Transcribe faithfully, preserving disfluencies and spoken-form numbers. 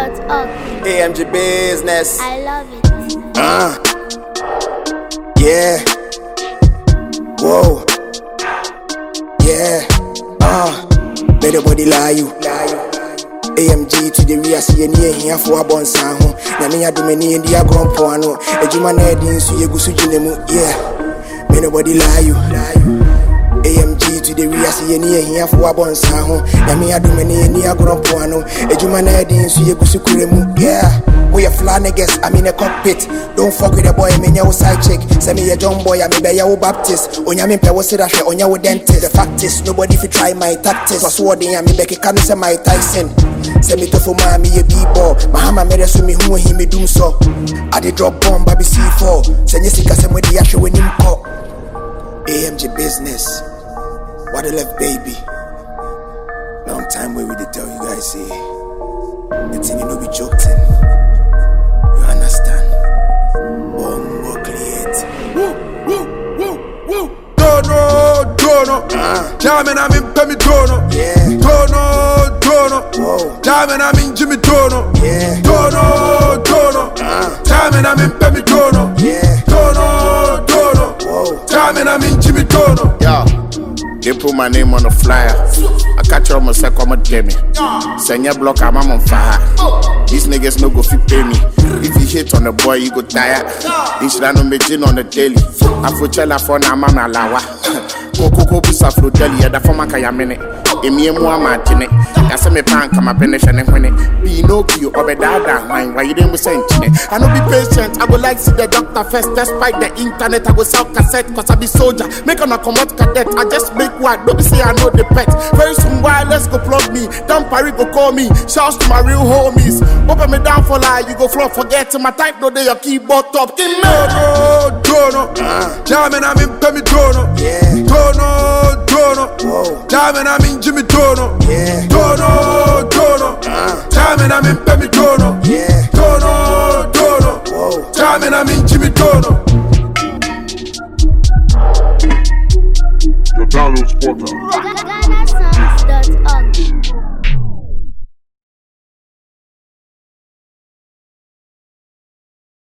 What's up? A M G business. I love it. Uh. Yeah. Whoa. Yeah. Uh. Let the body lie you. A M G to the rear, see any here for a bon sound. Namia do many in the agron poano. A Juma Nedin, so you go to Jinemu. Yeah. May nobody lie you. A M G to the rear, see any here for a bon sound. Namia do many in the agron poano. A Juma Nedin, so you go to Kuremu. Yeah. We are fly niggas, I'm in a cockpit. Don't fuck with the boy, I'm in your side chick. Send me a John boy, I'm a your Baptist. On your pay was it on your dentist. The fact is, nobody if you try my tactics. Was wording, I'm a Becky Canus and my Tyson. Send me to for mommy a b-ball. Mahama made us me who he me do so. I did drop bomb, baby C four. Send Jessica some with the actual when him call. A M G business. What a left baby. Long time where we did tell you guys, see. The thing you know be joking. You understand? Bombo create. Woo, woo, woo, woo. Dono, dono. Ah. Jamming, I'm in Pemi Dono. Yeah. Dono, dono. Whoa. Jamming, I'm in Jimmy Dono. Yeah. Dono, dono. Ah. Jamming, I'm in Pemi Dono. Yeah. Dono, dono. Whoa. Jamming, I'm in Jimmy Dono. Yo, they put my name on the flyer. I catch you almost like I'm a demi. Send your block, I'm on fire. These niggas no go fit pay me. If you hit on the boy, you go tired. This should no make on the daily. I for tell her for now, mama lawa. Coco Coco Safro Deli, the former Kayamene. Emi Mua Martine. That's a me pan come up in the Shannon when it. Pinocchio or Bedada, mine, why you didn't send it. I no be patient, I would like to see the doctor first. Despite the internet, I go sell cassette, cause I be soldier. Make on a commot cadet, I just make what. Don't be say I know the pet. Very soon, why let's go plug me. Down Paris go call me. Shouts to my real homies. Open me down for lie, you go floor, forget to my type, no day your keyboard top. Give me Dono, dono. Ah. Jamming, I'm in Pemi Dono. Yeah. Dono, dono. Whoa. Jamming, I'm in Jimmy Dono. Yeah. Dono, dono. Ah. Jamming, I'm in Pemi Dono. Yeah. Dono, dono. Whoa. Jamming, I'm in Jimmy Dono. Your download spotter.